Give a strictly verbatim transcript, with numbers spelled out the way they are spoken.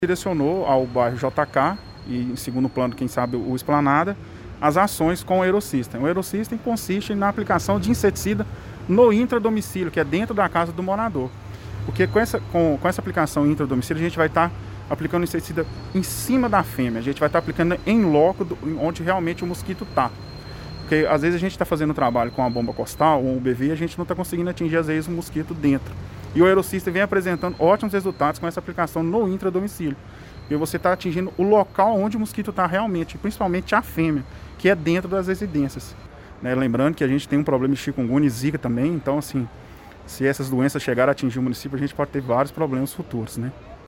Direcionou ao bairro J K e, em segundo plano, quem sabe, o Esplanada, as ações com o Aerosystem. O Aerosystem consiste na aplicação de inseticida no intradomicílio, que é dentro da casa do morador. Porque com essa, com, com essa aplicação intradomicílio, a gente vai estar tá aplicando inseticida em cima da fêmea, a gente vai estar tá aplicando em loco, do, onde realmente o mosquito está. Porque às vezes a gente está fazendo um trabalho com a bomba costal ou um U B V e a gente não está conseguindo atingir, às vezes, o mosquito dentro. E o Aerosystem vem apresentando ótimos resultados com essa aplicação no intradomicílio. E você está atingindo o local onde o mosquito está realmente, principalmente a fêmea, que é dentro das residências. Né? Lembrando que a gente tem um problema de chikungunya e zika também, então assim, se essas doenças chegarem a atingir o município, a gente pode ter vários problemas futuros, né?